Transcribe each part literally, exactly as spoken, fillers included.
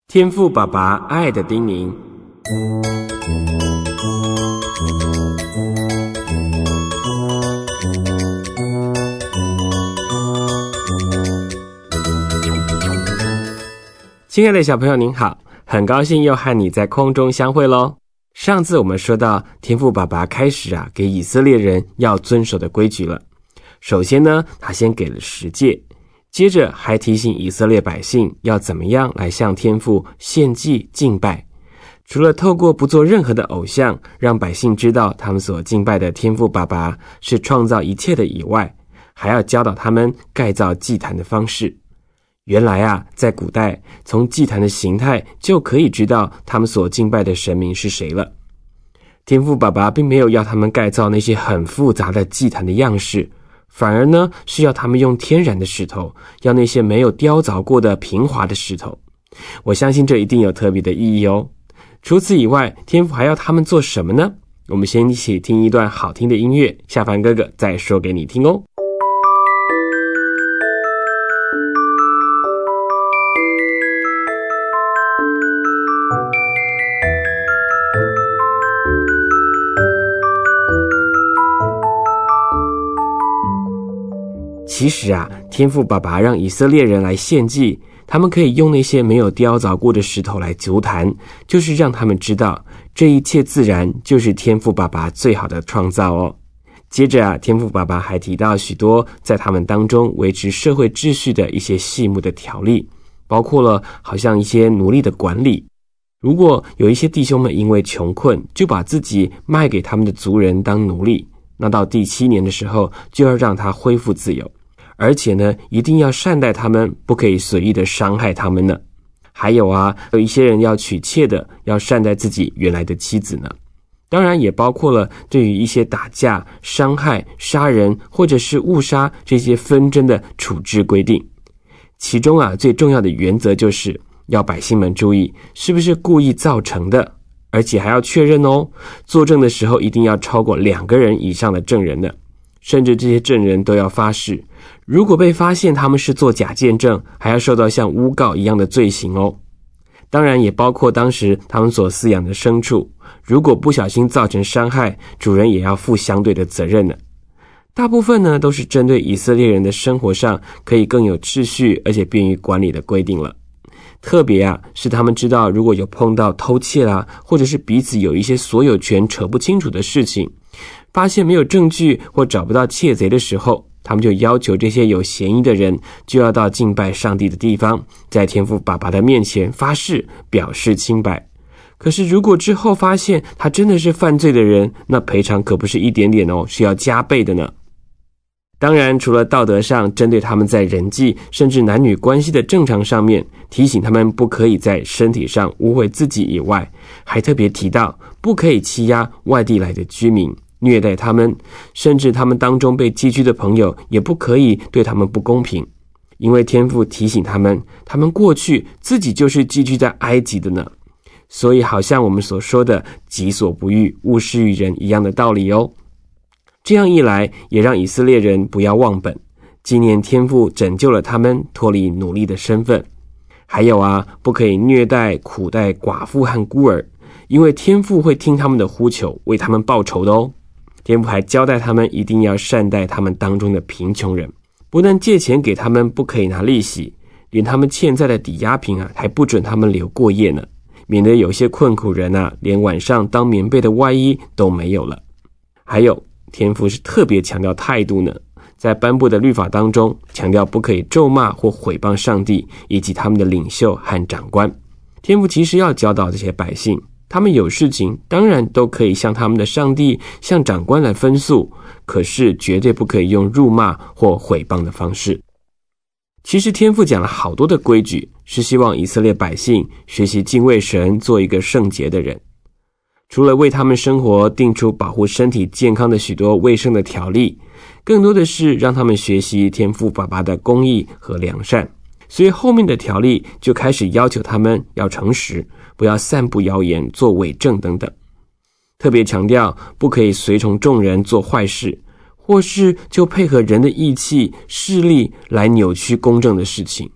天父爸爸爱的叮咛。亲爱的小朋友您好，很高兴又和你在空中相会咯。上次我们说到天父爸爸开始啊给以色列人要遵守的规矩了。首先呢，他先给了十诫，接着还提醒以色列百姓要怎么样来向天父献祭敬拜。除了透过不做任何的偶像让百姓知道他们所敬拜的天父爸爸是创造一切的以外，还要教导他们盖造祭坛的方式。原来啊，在古代从祭坛的形态就可以知道他们所敬拜的神明是谁了。天父爸爸并没有要他们盖造那些很复杂的祭坛的样式，反而呢是要他们用天然的石头，要那些没有雕凿过的平滑的石头。我相信这一定有特别的意义哦。除此以外，天父还要他们做什么呢？我们先一起听一段好听的音乐，下凡哥哥再说给你听哦。其实啊，天父爸爸让以色列人来献祭，他们可以用那些没有雕凿过的石头来足坛，就是让他们知道这一切自然就是天父爸爸最好的创造哦。接着啊，天父爸爸还提到许多在他们当中维持社会秩序的一些细目的条例，包括了好像一些奴隶的管理。如果有一些弟兄们因为穷困，就把自己卖给他们的族人当奴隶，那到第七年的时候就要让他恢复自由。而且呢，一定要善待他们，不可以随意的伤害他们呢。还有啊，有一些人要娶妾的，要善待自己原来的妻子呢。当然也包括了对于一些打架、伤害、杀人或者是误杀这些纷争的处置规定。其中啊，最重要的原则就是要百姓们注意是不是故意造成的，而且还要确认哦，作证的时候一定要超过两个人以上的证人呢。甚至这些证人都要发誓，如果被发现他们是做假见证，还要受到像诬告一样的罪行哦。当然也包括当时他们所饲养的牲畜，如果不小心造成伤害，主人也要负相对的责任呢。大部分呢都是针对以色列人的生活上可以更有秩序而且便于管理的规定了。特别啊，是他们知道如果有碰到偷窃啦，或者是彼此有一些所有权扯不清楚的事情，发现没有证据或找不到窃贼的时候，他们就要求这些有嫌疑的人就要到敬拜上帝的地方，在天父爸爸的面前发誓表示清白。可是如果之后发现他真的是犯罪的人，那赔偿可不是一点点哦，是要加倍的呢。当然除了道德上针对他们在人际甚至男女关系的正常上面提醒他们不可以在身体上污秽自己以外，还特别提到不可以欺压外地来的居民，虐待他们，甚至他们当中被寄居的朋友也不可以对他们不公平。因为天父提醒他们，他们过去自己就是寄居在埃及的呢。所以好像我们所说的己所不欲，勿施于人一样的道理哦。这样一来，也让以色列人不要忘本，纪念天父拯救了他们脱离奴隶的身份。还有啊，不可以虐待苦待寡妇和孤儿，因为天父会听他们的呼求，为他们报仇的哦。天父还交代他们一定要善待他们当中的贫穷人，不但借钱给他们不可以拿利息，连他们欠债的抵押品啊，还不准他们留过夜呢，免得有些困苦人啊，连晚上当棉被的外衣都没有了。还有天父是特别强调态度呢，在颁布的律法当中强调不可以咒骂或毁谤上帝以及他们的领袖和长官。天父其实要教导这些百姓，他们有事情当然都可以向他们的上帝向长官来分诉，可是绝对不可以用辱骂或毁谤的方式。其实天父讲了好多的规矩，是希望以色列百姓学习敬畏神，做一个圣洁的人。除了为他们生活定出保护身体健康的许多卫生的条例，更多的是让他们学习天父爸爸的公义和良善。所以后面的条例就开始要求他们要诚实，不要散布谣言、做伪证等等。特别强调不可以随从众人做坏事，或是就配合人的义气、势力来扭曲公正的事情。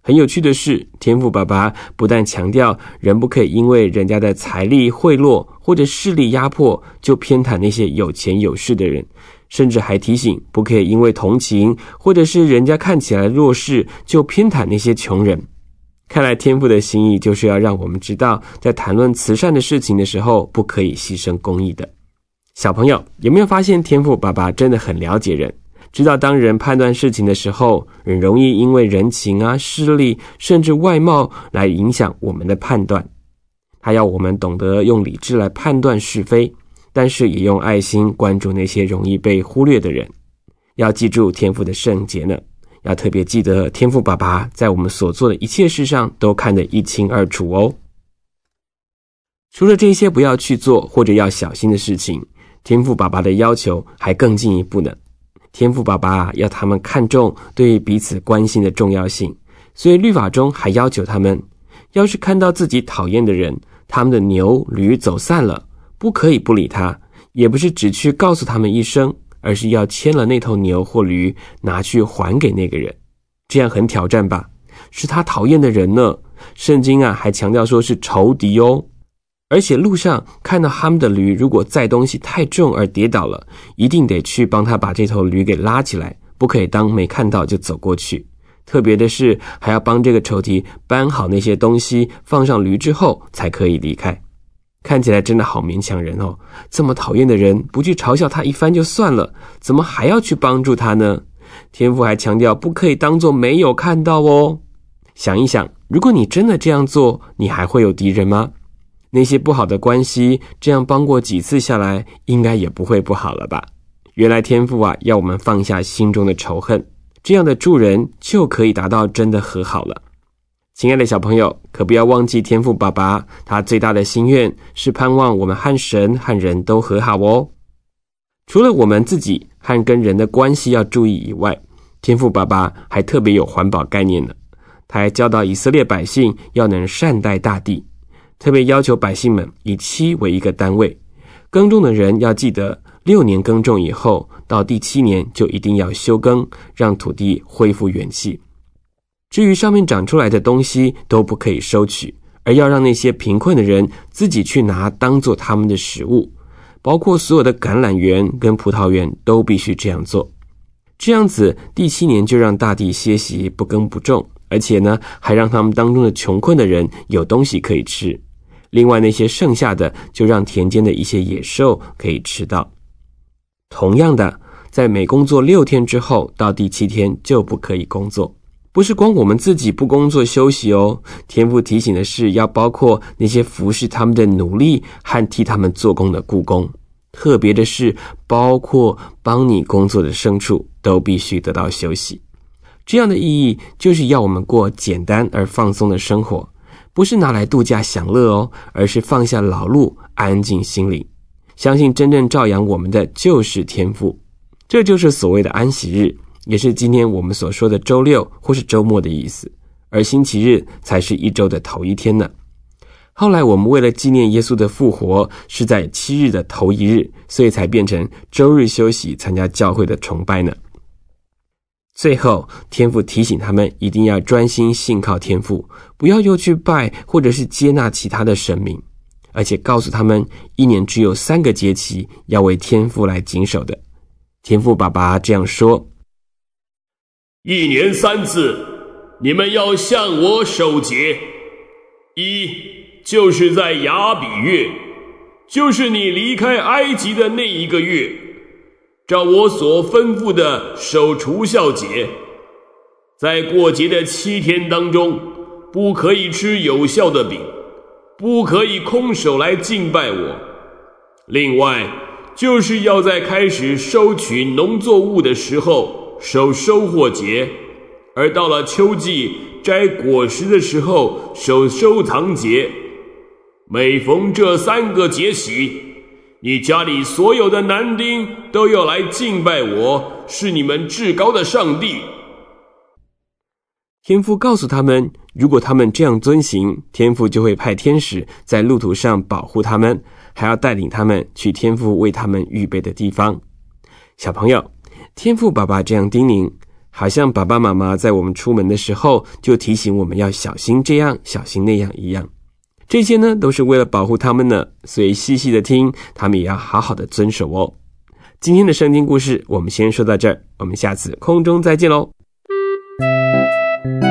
很有趣的是，天父爸爸不但强调人不可以因为人家的财力贿赂或者势力压迫就偏袒那些有钱有势的人，甚至还提醒不可以因为同情或者是人家看起来弱势就偏袒那些穷人。看来天父的心意就是要让我们知道，在谈论慈善的事情的时候，不可以牺牲公义的。小朋友，有没有发现天父爸爸真的很了解人，知道当人判断事情的时候，很容易因为人情啊、势力甚至外貌来影响我们的判断。他要我们懂得用理智来判断是非，但是也用爱心关注那些容易被忽略的人。要记住天父的圣洁呢，要特别记得天父爸爸在我们所做的一切事上都看得一清二楚哦。除了这些不要去做或者要小心的事情，天父爸爸的要求还更进一步呢。天父爸爸要他们看重对彼此关心的重要性，所以律法中还要求他们，要是看到自己讨厌的人，他们的牛驴走散了，不可以不理他，也不是只去告诉他们一声，而是要牵了那头牛或驴拿去还给那个人。这样很挑战吧？是他讨厌的人呢。圣经啊还强调说是仇敌哦。而且路上看到他们的驴如果载东西太重而跌倒了，一定得去帮他把这头驴给拉起来，不可以当没看到就走过去。特别的是还要帮这个仇敌搬好那些东西，放上驴之后才可以离开。看起来真的好勉强人哦，这么讨厌的人不去嘲笑他一番就算了，怎么还要去帮助他呢？天父还强调不可以当作没有看到哦。想一想，如果你真的这样做，你还会有敌人吗？那些不好的关系，这样帮过几次下来，应该也不会不好了吧？原来天父啊，要我们放下心中的仇恨，这样的助人就可以达到真的和好了。亲爱的小朋友，可不要忘记天父爸爸，他最大的心愿是盼望我们和神和人都和好哦。除了我们自己和跟人的关系要注意以外，天父爸爸还特别有环保概念呢。他还教导以色列百姓要能善待大地，特别要求百姓们以七为一个单位，耕种的人要记得六年耕种以后，到第七年就一定要休耕，让土地恢复元气。至于上面长出来的东西都不可以收取，而要让那些贫困的人自己去拿当做他们的食物，包括所有的橄榄园跟葡萄园都必须这样做。这样子第七年就让大地歇息，不耕不种，而且呢还让他们当中的穷困的人有东西可以吃。另外那些剩下的就让田间的一些野兽可以吃到。同样的，在每工作六天之后，到第七天就不可以工作。不是光我们自己不工作休息哦，天父提醒的是要包括那些服侍他们的奴隶和替他们做工的雇工，特别的是包括帮你工作的牲畜都必须得到休息。这样的意义就是要我们过简单而放松的生活，不是拿来度假享乐哦，而是放下劳碌，安静心灵。相信真正照养我们的就是天父，这就是所谓的安息日，也是今天我们所说的周六或是周末的意思，而星期日才是一周的头一天呢。后来我们为了纪念耶稣的复活，是在七日的头一日，所以才变成周日休息，参加教会的崇拜呢。最后，天父提醒他们一定要专心信靠天父，不要又去拜或者是接纳其他的神明，而且告诉他们一年只有三个节期要为天父来谨守的。天父爸爸这样说： 一年三次，你们要向我守节。一，就是在亚比月，就是你离开埃及的那一个月，照我所吩咐的守除酵节。在过节的七天当中，不可以吃有酵的饼，不可以空手来敬拜我。另外，就是要在开始收取农作物的时候守收获节，而到了秋季摘果实的时候守收藏节。每逢这三个节期，你家里所有的男丁都要来敬拜我，是你们至高的上帝。 天父告诉他们，如果他们这样遵行，天父就会派天使在路途上保护他们，还要带领他们去天父为他们预备的地方。小朋友，天父爸爸这样叮咛， 好像爸爸妈妈在我们出门的时候就提醒我们要小心这样小心那样一样。这些呢都是为了保护他们呢，所以细细的听，他们也要好好的遵守哦。今天的圣经故事我们先说到这儿，我们下次空中再见咯。